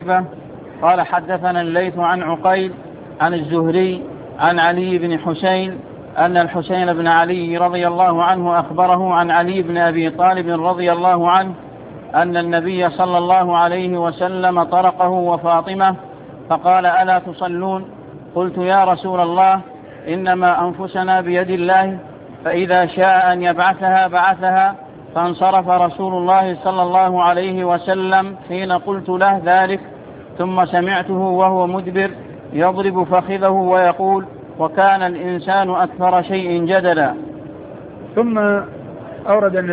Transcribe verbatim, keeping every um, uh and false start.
شعبة قال حدثنا الليث عن عقيل عن الزهري عن علي بن حسين أن الحسين بن علي رضي الله عنه أخبره عن علي بن أبي طالب رضي الله عنه أن النبي صلى الله عليه وسلم طرقه وفاطمة فقال ألا تصلون؟ قلت يا رسول الله إنما أنفسنا بيد الله فإذا شاء أن يبعثها بعثها. فانصرف رسول الله صلى الله عليه وسلم حين قلت له ذلك، ثم سمعته وهو مدبر يضرب فخذه ويقول وكان الإنسان أكثر شيء جدلا. ثم أورد